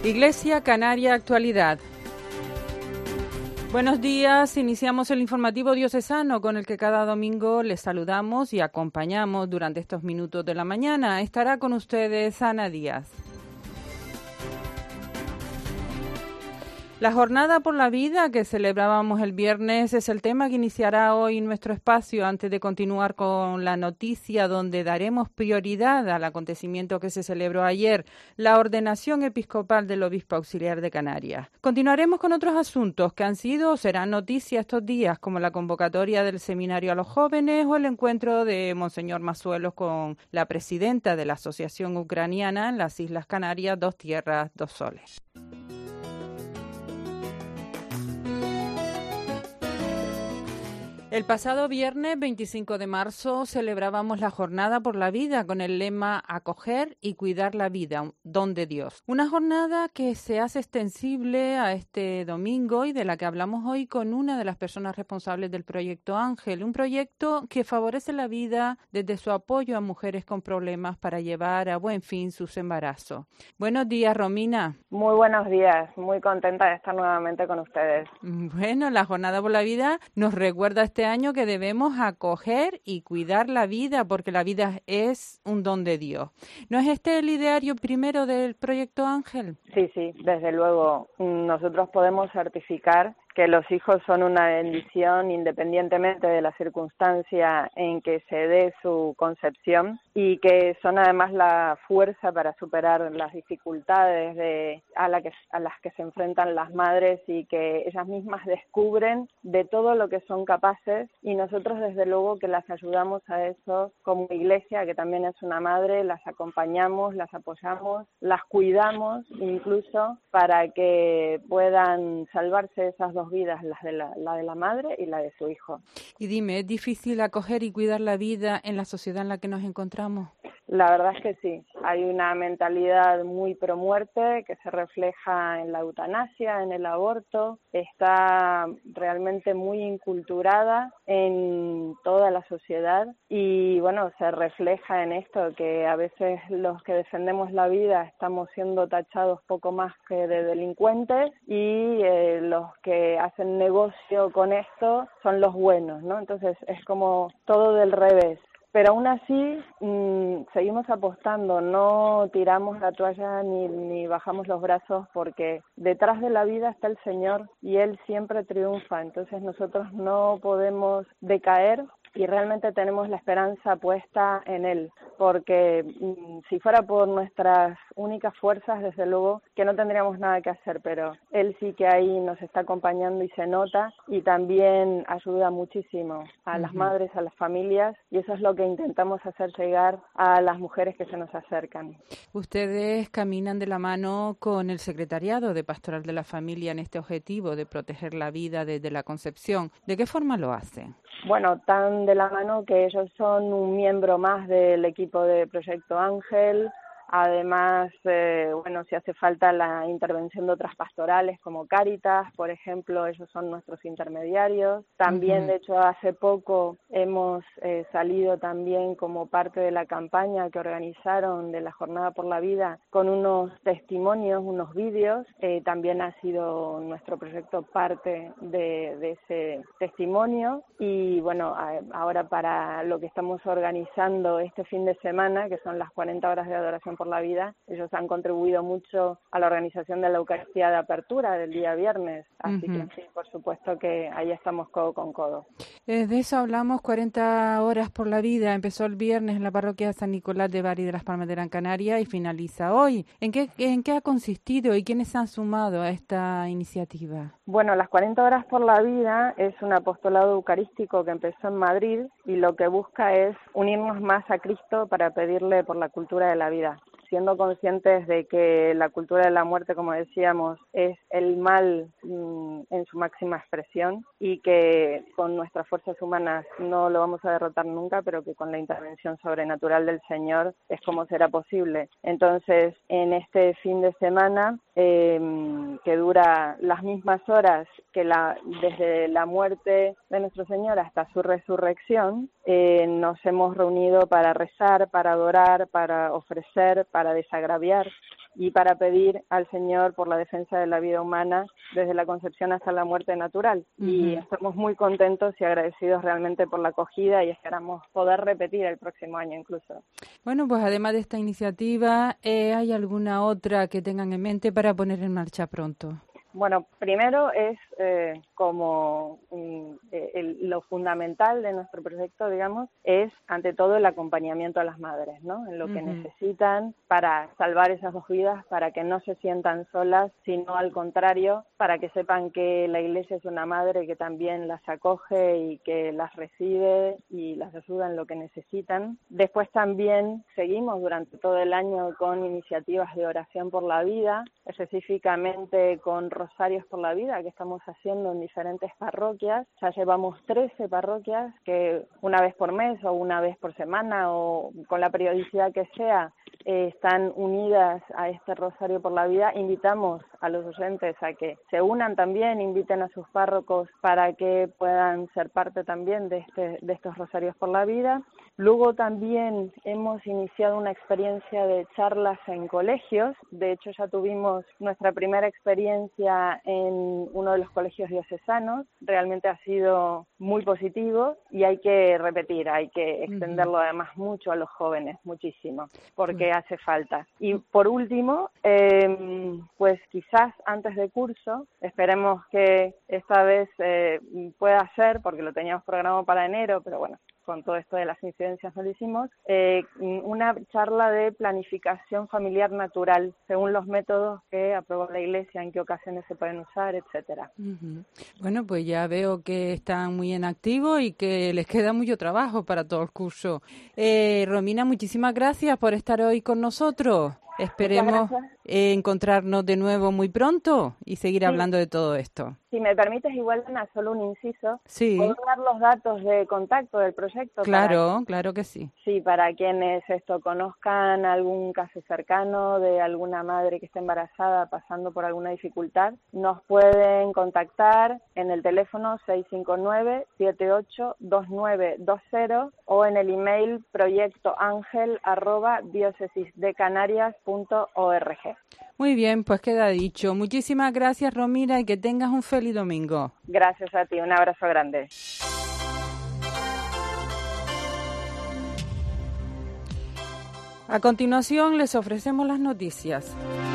Iglesia Canaria Actualidad. Buenos días, iniciamos el informativo diocesano con el que cada domingo les saludamos y acompañamos durante estos minutos de la mañana. Estará con ustedes Ana Díaz. La Jornada por la Vida que celebrábamos el viernes es el tema que iniciará hoy nuestro espacio antes de continuar con la noticia donde daremos prioridad al acontecimiento que se celebró ayer, la ordenación episcopal del obispo auxiliar de Canarias. Continuaremos con otros asuntos que han sido o serán noticia estos días, como la convocatoria del seminario a los jóvenes o el encuentro de Monseñor Mazuelos con la presidenta de la Asociación Ucraniana en las Islas Canarias, Dos Tierras, Dos Soles. El pasado viernes 25 de marzo celebrábamos la Jornada por la Vida con el lema Acoger y cuidar la vida, don de Dios. Una jornada que se hace extensible a este domingo y de la que hablamos hoy con una de las personas responsables del Proyecto Ángel, un proyecto que favorece la vida desde su apoyo a mujeres con problemas para llevar a buen fin sus embarazos. Buenos días, Romina. Muy buenos días, muy contenta de estar nuevamente con ustedes. Bueno, la Jornada por la Vida nos recuerda este año que debemos acoger y cuidar la vida, porque la vida es un don de Dios. ¿No es este el ideario primero del Proyecto Ángel? Sí, desde luego. Nosotros podemos certificar que los hijos son una bendición independientemente de la circunstancia en que se dé su concepción y que son además la fuerza para superar las dificultades a las que se enfrentan las madres y que ellas mismas descubren de todo lo que son capaces, y nosotros desde luego que las ayudamos a eso como iglesia, que también es una madre, las acompañamos, las apoyamos, las cuidamos incluso para que puedan salvarse esas dos vidas, la de la madre y la de su hijo. Y dime, ¿es difícil acoger y cuidar la vida en la sociedad en la que nos encontramos? La verdad es que sí, hay una mentalidad muy pro muerte que se refleja en la eutanasia, en el aborto, está realmente muy inculturada en toda la sociedad y bueno, se refleja en esto que a veces los que defendemos la vida estamos siendo tachados poco más que de delincuentes y los que hacen negocio con esto son los buenos, ¿no? Entonces es como todo del revés. Pero aún así seguimos apostando, no tiramos la toalla ni bajamos los brazos, porque detrás de la vida está el Señor y Él siempre triunfa. Entonces nosotros no podemos decaer y realmente tenemos la esperanza puesta en Él, porque si fuera por nuestras únicas fuerzas, desde luego que no tendríamos nada que hacer, pero Él sí que ahí nos está acompañando y se nota, y también ayuda muchísimo a las madres, a las familias, y eso es lo que intentamos hacer llegar a las mujeres que se nos acercan. Ustedes caminan de la mano con el Secretariado de Pastoral de la Familia en este objetivo de proteger la vida desde la concepción. ¿De qué forma lo hacen? Bueno, tan de la mano que ellos son un miembro más del equipo de Proyecto Ángel. Además, si hace falta la intervención de otras pastorales como Cáritas, por ejemplo, ellos son nuestros intermediarios. También, de hecho, hace poco hemos salido también como parte de la campaña que organizaron de la Jornada por la Vida con unos testimonios, unos vídeos. También ha sido nuestro proyecto parte de ese testimonio. Y bueno, ahora para lo que estamos organizando este fin de semana, que son las 40 horas de adoración por la vida, ellos han contribuido mucho a la organización de la Eucaristía de apertura del día viernes, así que sí, por supuesto que ahí estamos codo con codo. De eso hablamos, 40 horas por la vida, empezó el viernes en la parroquia San Nicolás de Bari de las Palmas de Gran Canaria y finaliza hoy. ¿En qué ha consistido y quiénes han sumado a esta iniciativa? Bueno, las 40 horas por la vida es un apostolado eucarístico que empezó en Madrid y lo que busca es unirnos más a Cristo para pedirle por la cultura de la vida, siendo conscientes de que la cultura de la muerte, como decíamos, es el mal en su máxima expresión y que con nuestras fuerzas humanas no lo vamos a derrotar nunca, pero que con la intervención sobrenatural del Señor es como será posible. Entonces, en este fin de semana, que dura las mismas horas que desde la muerte de nuestro Señor hasta su resurrección, nos hemos reunido para rezar, para adorar, para ofrecer, para desagraviar y para pedir al Señor por la defensa de la vida humana desde la concepción hasta la muerte natural. Y estamos muy contentos y agradecidos realmente por la acogida y esperamos poder repetir el próximo año incluso. Bueno, pues además de esta iniciativa, ¿hay alguna otra que tengan en mente para poner en marcha pronto? Bueno, primero es lo fundamental de nuestro proyecto, digamos, es ante todo el acompañamiento a las madres, ¿no? En lo que necesitan para salvar esas 2 vidas, para que no se sientan solas, sino al contrario, para que sepan que la Iglesia es una madre que también las acoge y que las recibe y las ayuda en lo que necesitan. Después también seguimos durante todo el año con iniciativas de oración por la vida, específicamente con Rosarios por la Vida que estamos haciendo en diferentes parroquias. Ya llevamos 13 parroquias que una vez por mes o una vez por semana o con la periodicidad que sea están unidas a este Rosario por la Vida. Invitamos a los oyentes a que se unan también, inviten a sus párrocos para que puedan ser parte también de estos Rosarios por la Vida. Luego también hemos iniciado una experiencia de charlas en colegios. De hecho, ya tuvimos nuestra primera experiencia en uno de los colegios diocesanos. Realmente ha sido muy positivo y hay que repetir, hay que extenderlo además mucho a los jóvenes, muchísimo, porque hace falta. Y por último, pues quizás antes de curso, esperemos que esta vez pueda ser, porque lo teníamos programado para enero, pero bueno, con todo esto de las incidencias no lo hicimos, una charla de planificación familiar natural, según los métodos que aprobó la Iglesia, en qué ocasiones se pueden usar, etcétera. Bueno, pues ya veo que están muy en activo y que les queda mucho trabajo para todo el curso. Romina, muchísimas gracias por estar hoy con nosotros. Esperemos encontrarnos de nuevo muy pronto y seguir hablando de todo esto. Si me permites, igual, Ana, solo un inciso. Sí. ¿Puedo dar los datos de contacto del proyecto? Claro, claro que sí. Sí, para quienes conozcan algún caso cercano de alguna madre que esté embarazada pasando por alguna dificultad, nos pueden contactar en el teléfono 659-782920 o en el email proyectoangel@diocesisdecanarias.org. Muy bien, pues queda dicho. Muchísimas gracias, Romina, y que tengas un feliz domingo. Gracias a ti, un abrazo grande. A continuación les ofrecemos las noticias.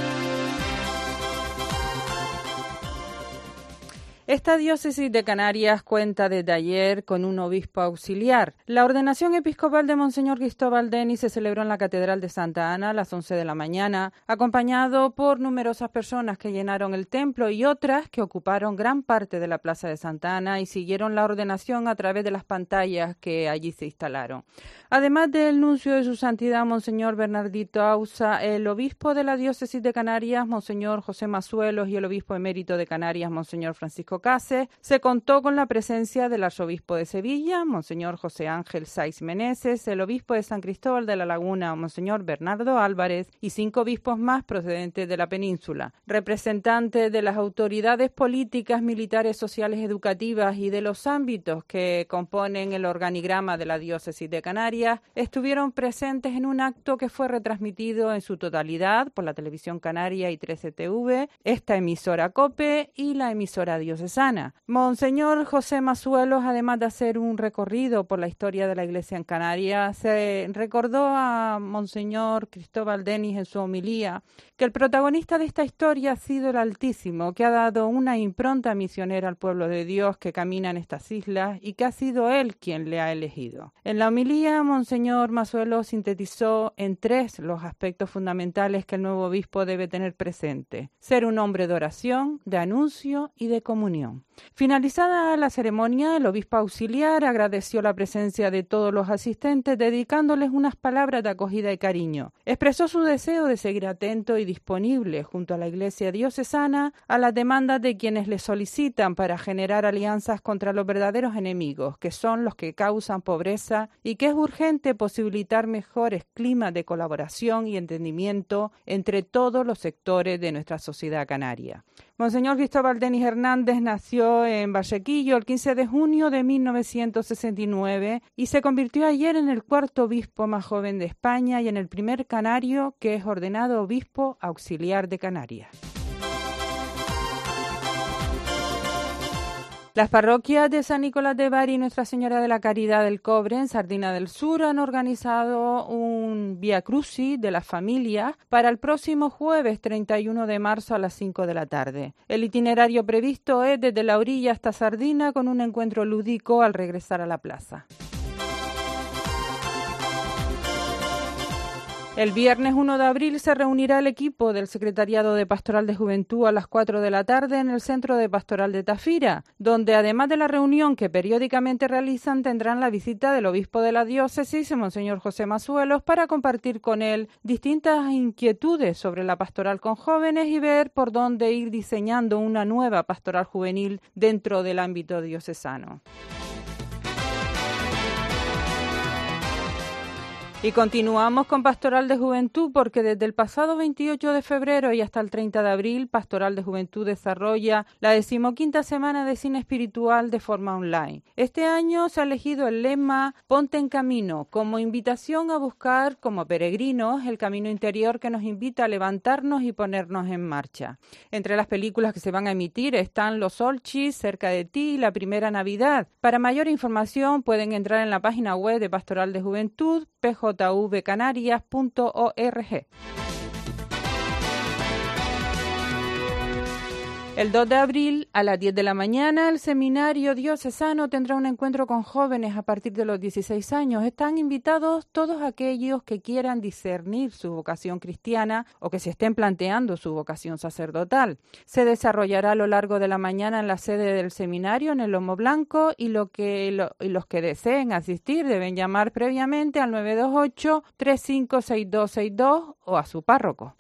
Esta diócesis de Canarias cuenta desde ayer con un obispo auxiliar. La ordenación episcopal de Monseñor Cristóbal Denis se celebró en la Catedral de Santa Ana a las 11 de la mañana, acompañado por numerosas personas que llenaron el templo y otras que ocuparon gran parte de la Plaza de Santa Ana y siguieron la ordenación a través de las pantallas que allí se instalaron. Además del nuncio de su santidad, Monseñor Bernardito Ausa, el obispo de la diócesis de Canarias, Monseñor José Mazuelos, y el obispo emérito de Canarias, Monseñor Francisco Cáceres, se contó con la presencia del arzobispo de Sevilla, Monseñor José Ángel Saiz Meneses, el obispo de San Cristóbal de la Laguna, Monseñor Bernardo Álvarez, y 5 obispos más procedentes de la península. Representantes de las autoridades políticas, militares, sociales, educativas y de los ámbitos que componen el organigrama de la diócesis de Canarias estuvieron presentes en un acto que fue retransmitido en su totalidad por la Televisión Canaria y 13TV, esta emisora COPE y la emisora diocesana. Monseñor José Mazuelos, además de hacer un recorrido por la historia de la Iglesia en Canarias, se recordó a Monseñor Cristóbal Denis en su homilía que el protagonista de esta historia ha sido el Altísimo, que ha dado una impronta misionera al pueblo de Dios que camina en estas islas y que ha sido Él quien le ha elegido. En la homilía, Monseñor Mazuelos sintetizó en 3 los aspectos fundamentales que el nuevo obispo debe tener presente: ser un hombre de oración, de anuncio y de comunión. Finalizada la ceremonia, el obispo auxiliar agradeció la presencia de todos los asistentes, dedicándoles unas palabras de acogida y cariño. Expresó su deseo de seguir atento y disponible junto a la Iglesia diocesana a las demandas de quienes le solicitan para generar alianzas contra los verdaderos enemigos, que son los que causan pobreza, y que es urgente posibilitar mejores climas de colaboración y entendimiento entre todos los sectores de nuestra sociedad canaria. Monseñor Cristóbal Denis Hernández nació en Vallequillo el 15 de junio de 1969 y se convirtió ayer en el cuarto obispo más joven de España y en el primer canario que es ordenado obispo auxiliar de Canarias. Las parroquias de San Nicolás de Bari y Nuestra Señora de la Caridad del Cobre en Sardina del Sur han organizado un Vía Crucis de las familias para el próximo jueves 31 de marzo a las 5 de la tarde. El itinerario previsto es desde la orilla hasta Sardina con un encuentro lúdico al regresar a la plaza. El viernes 1 de abril se reunirá el equipo del Secretariado de Pastoral de Juventud a las 4 de la tarde en el Centro de Pastoral de Tafira, donde además de la reunión que periódicamente realizan, tendrán la visita del obispo de la diócesis, Monseñor José Masuelos, para compartir con él distintas inquietudes sobre la pastoral con jóvenes y ver por dónde ir diseñando una nueva pastoral juvenil dentro del ámbito diocesano. Y continuamos con Pastoral de Juventud porque desde el pasado 28 de febrero y hasta el 30 de abril, Pastoral de Juventud desarrolla la 15ª semana de cine espiritual de forma online. Este año se ha elegido el lema Ponte en Camino, como invitación a buscar como peregrinos el camino interior que nos invita a levantarnos y ponernos en marcha. Entre las películas que se van a emitir están Los Olchis, Cerca de ti y La Primera Navidad. Para mayor información pueden entrar en la página web de Pastoral de Juventud, pjvcanarias.org. El 2 de abril, a las 10 de la mañana, el Seminario Diocesano tendrá un encuentro con jóvenes a partir de los 16 años. Están invitados todos aquellos que quieran discernir su vocación cristiana o que se estén planteando su vocación sacerdotal. Se desarrollará a lo largo de la mañana en la sede del seminario, en el Lomo Blanco, y los que deseen asistir deben llamar previamente al 928-356262 o a su párroco.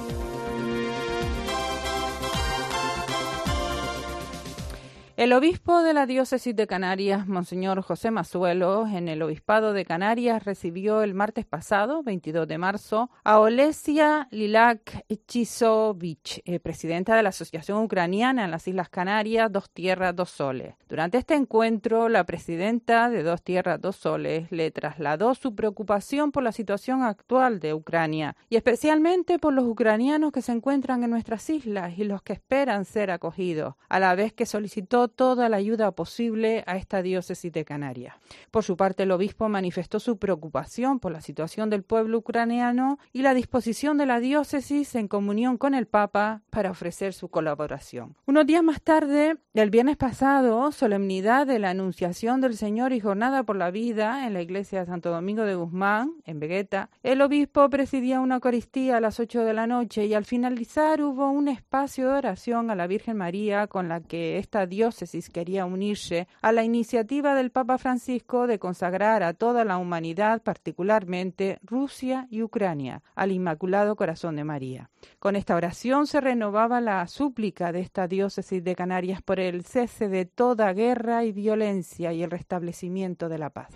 El obispo de la diócesis de Canarias, Monseñor José Masuelos, en el obispado de Canarias recibió el martes pasado, 22 de marzo, a Olesia Lilak Chisovich, presidenta de la Asociación Ucraniana en las Islas Canarias, Dos Tierras, Dos Soles. Durante este encuentro, la presidenta de Dos Tierras, Dos Soles le trasladó su preocupación por la situación actual de Ucrania y especialmente por los ucranianos que se encuentran en nuestras islas y los que esperan ser acogidos, a la vez que solicitó toda la ayuda posible a esta diócesis de Canarias. Por su parte, el obispo manifestó su preocupación por la situación del pueblo ucraniano y la disposición de la diócesis en comunión con el Papa para ofrecer su colaboración. Unos días más tarde, el viernes pasado, solemnidad de la Anunciación del Señor y Jornada por la Vida en la iglesia de Santo Domingo de Guzmán, en Vegueta, el obispo presidía una Eucaristía a las 8 de la noche y al finalizar hubo un espacio de oración a la Virgen María con la que esta diócesis quería unirse a la iniciativa del Papa Francisco de consagrar a toda la humanidad, particularmente Rusia y Ucrania, al Inmaculado Corazón de María. Con esta oración se renovaba la súplica de esta diócesis de Canarias por el cese de toda guerra y violencia y el restablecimiento de la paz.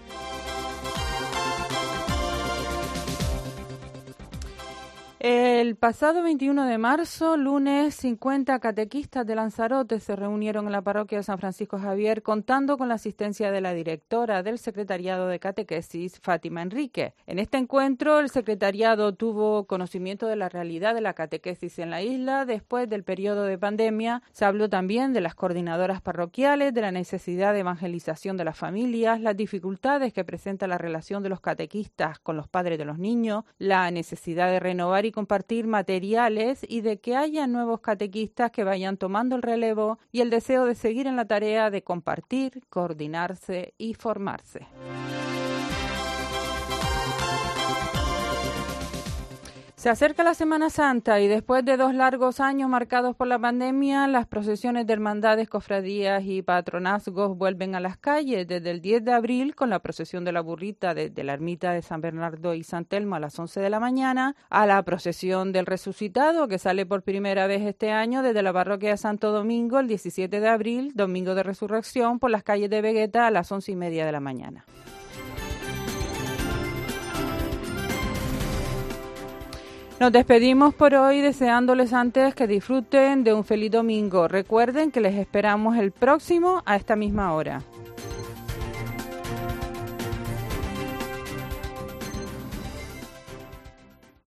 El pasado 21 de marzo, lunes, 50 catequistas de Lanzarote se reunieron en la parroquia de San Francisco Javier contando con la asistencia de la directora del Secretariado de Catequesis, Fátima Enrique. En este encuentro, el secretariado tuvo conocimiento de la realidad de la catequesis en la isla después del periodo de pandemia. Se habló también de las coordinadoras parroquiales, de la necesidad de evangelización de las familias, las dificultades que presenta la relación de los catequistas con los padres de los niños, la necesidad de renovar y compartir materiales y de que haya nuevos catequistas que vayan tomando el relevo y el deseo de seguir en la tarea de compartir, coordinarse y formarse. Se acerca la Semana Santa y después de 2 largos años marcados por la pandemia, las procesiones de hermandades, cofradías y patronazgos vuelven a las calles desde el 10 de abril con la procesión de la burrita desde la ermita de San Bernardo y San Telmo a las 11 de la mañana, a la procesión del resucitado que sale por primera vez este año desde la parroquia de Santo Domingo el 17 de abril, domingo de resurrección, por las calles de Vegueta a las 11:30 de la mañana. Nos despedimos por hoy deseándoles antes que disfruten de un feliz domingo. Recuerden que les esperamos el próximo a esta misma hora.